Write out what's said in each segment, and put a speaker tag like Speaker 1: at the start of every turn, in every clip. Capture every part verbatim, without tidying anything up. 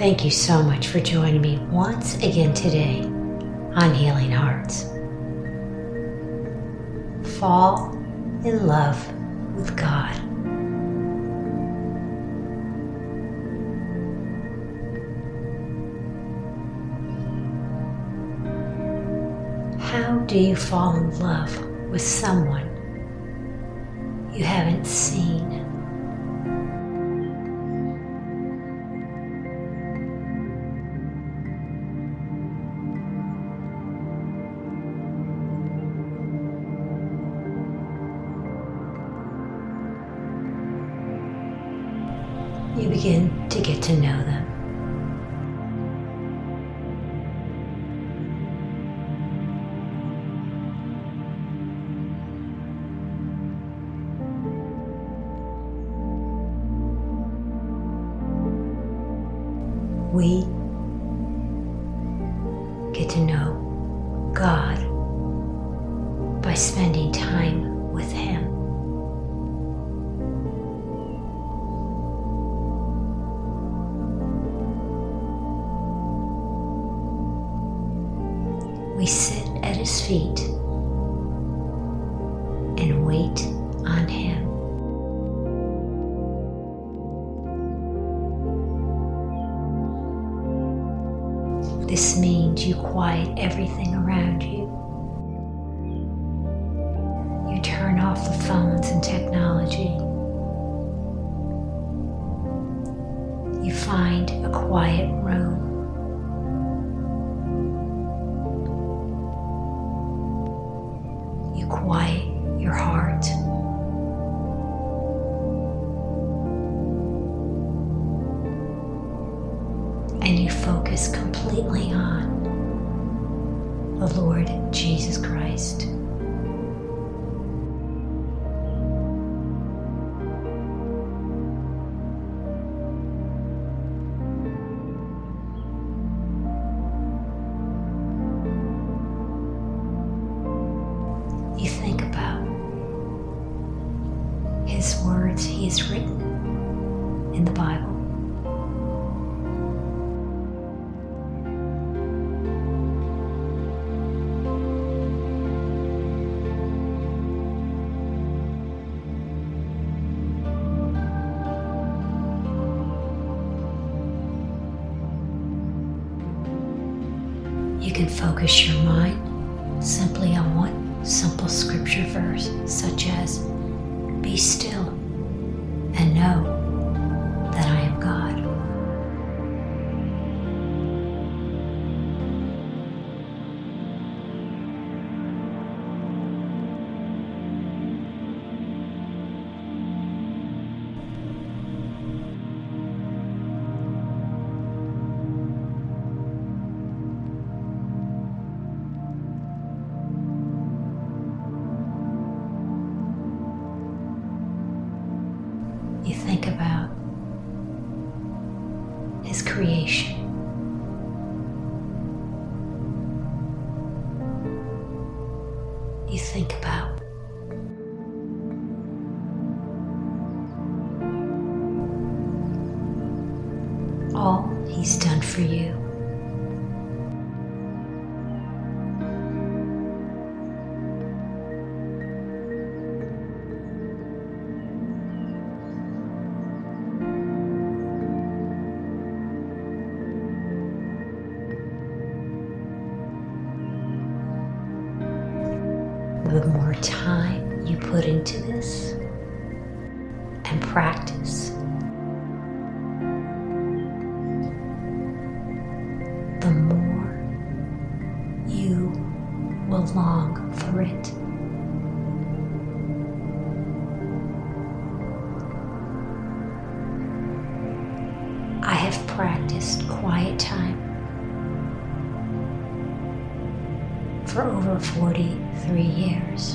Speaker 1: Thank you so much for joining me once again today on Healing Hearts. Fall in love with God. How do you fall in love with someone you haven't seen? You begin to get to know them. We get to know God by spending time with Him. We sit at His feet and wait on Him. This means you quiet everything around you. You turn off the phones and technology. You find a quiet room. You quiet your heart. And you focus completely on the Lord Jesus Christ. You think about His words He has written in the Bible. You can focus your mind simply on one simple scripture verse, such as, "Be still and know that I am God." You think about His creation. You think about all He's done for you. The more time you put into this and practice, the more you will long for it. I have practiced quiet time for over forty-three years.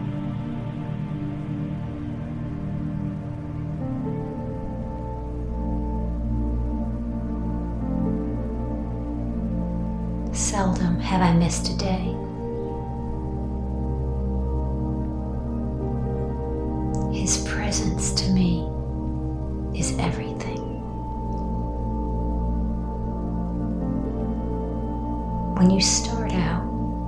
Speaker 1: Seldom have I missed a day. His presence to me is everything. when you start out,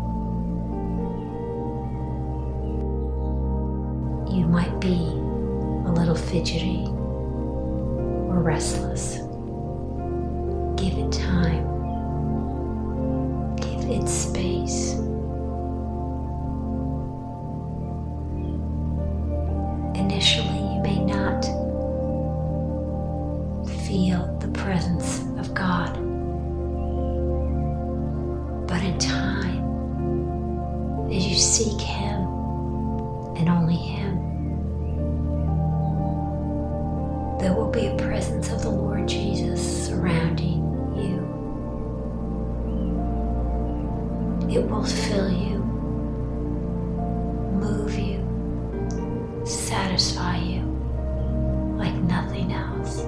Speaker 1: you might be a little fidgety or restless. Give it time. Give it space. Initially, you may not feel the presence of God, but in time, as you seek Him and only Him, there will be a presence of the Lord Jesus surrounding you. It will fill you, move you, satisfy you like nothing else.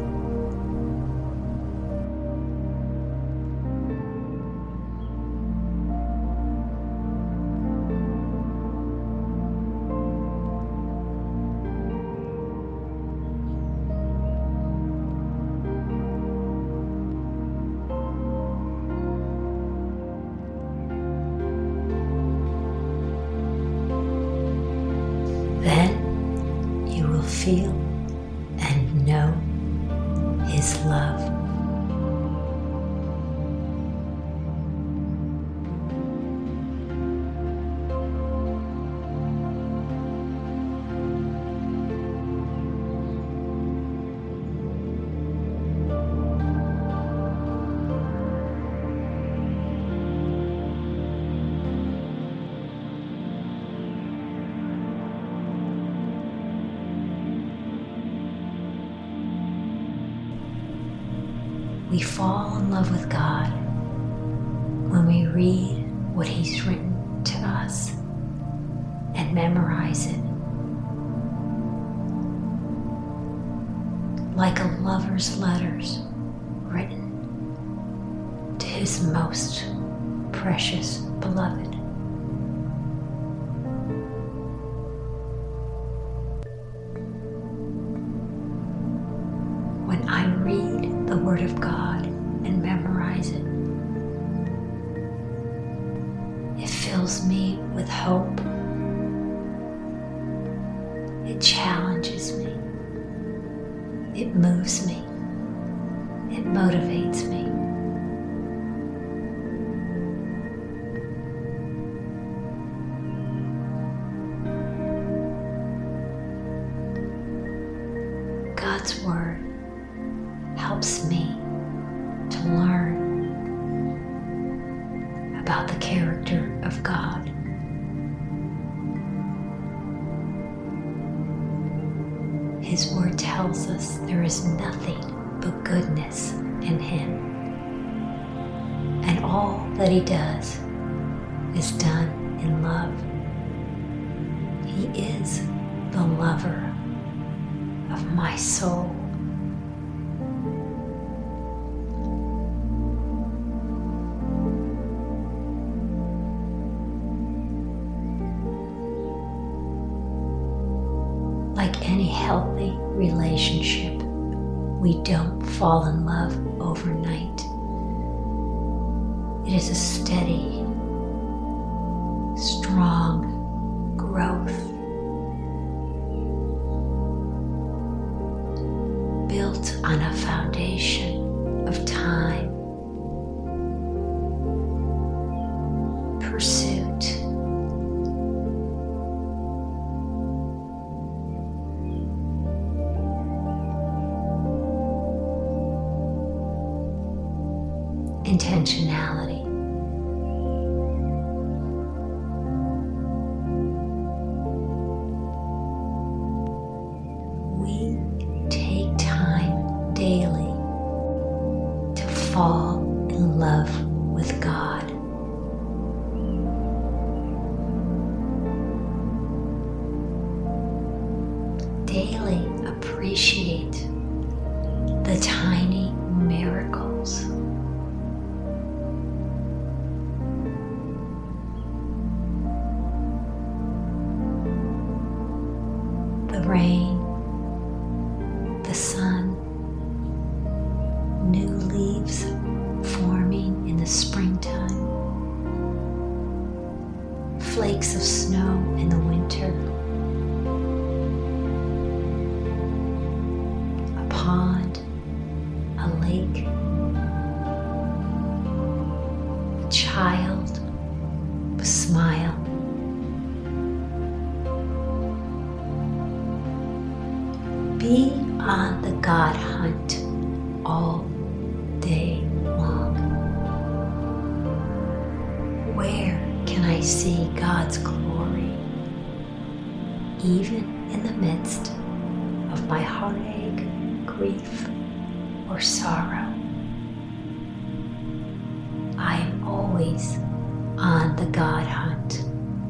Speaker 1: Then you will feel and know His love. We fall in love with God when we read what He's written to us and memorize it. Like a lover's letters written to his most precious beloved. When I read the Word of God and memorize it, it fills me with hope. It challenges me. It moves me. It motivates me. God's Word helps me to learn about the character of God. His Word tells us there is nothing but goodness in Him, and all that He does is done in love. He is the lover of my soul. Like any healthy relationship, we don't fall in love overnight. It is a steady, strong growth built on a foundation of time, pursuit, intentionality. We take time daily to fall in love with God. Daily appreciate the tiny miracles. The rain, the sun, new leaves forming in the springtime, flakes of snow in the winter, a pond, a lake, a child, a smile. Be on the God hunt all day long. Where can I see God's glory, even in the midst of my heartache, grief, or sorrow? I am always on the God hunt.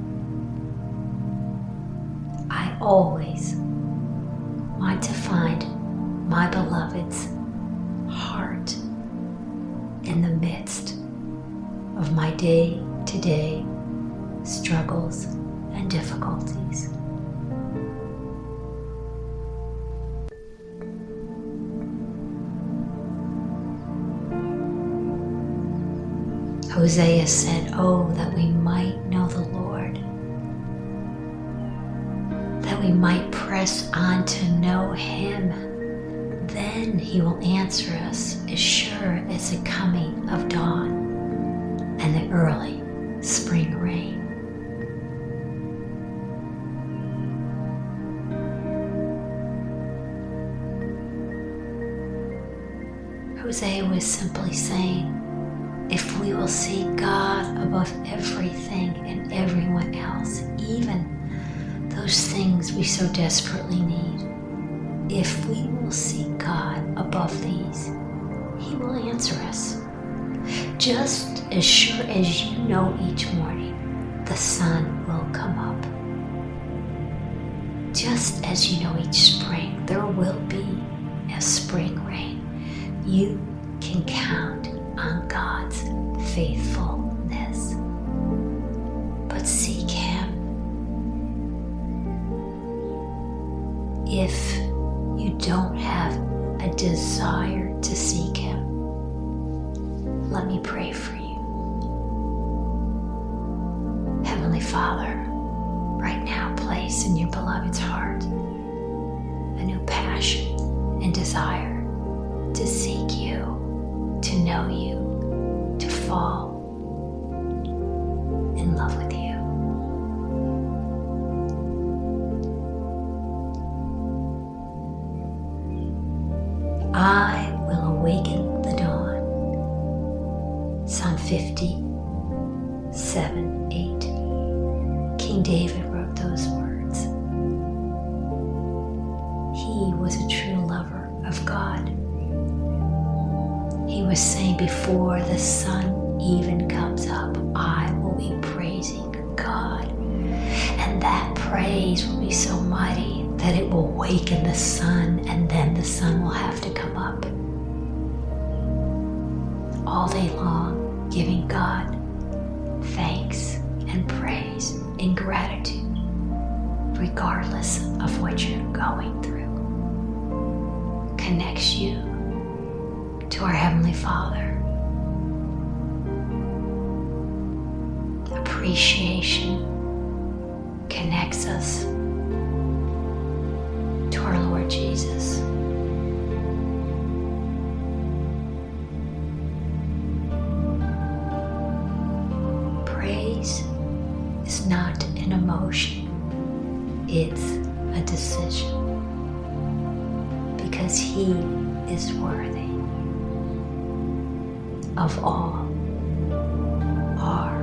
Speaker 1: I always want to find my beloved's heart in the midst of my day-to-day struggles and difficulties. Hosea said, "Oh, that we might know the Lord, that we might press on to know Him. Then He will answer us as sure as the coming of dawn and the early spring rain." Hosea was simply saying, if we will see God above everything and everyone else, even those things we so desperately need, if we will seek God above these, He will answer us. Just as sure as you know each morning the sun will come up, just as you know each spring there will be a spring rain, you can count on God's faithfulness. But seek Him. If you don't have a desire to seek Him, let me pray for you. Heavenly Father, right now place in your beloved's heart a new passion and desire to seek you, to know you, to fall in love with you. I will awaken the dawn. Psalm fifty-seven, eight. King David wrote those words. He was a true lover of God. He was saying, before the sun even comes up, I will be praising God. And that praise will be so mighty that it will waken the sun, and then the sun will have to come up. All day long, giving God thanks and praise and gratitude, regardless of what you're going through, connects you to our Heavenly Father. Appreciation connects us to our Lord Jesus. Praise is not an emotion, it's a decision, because He is worthy of all our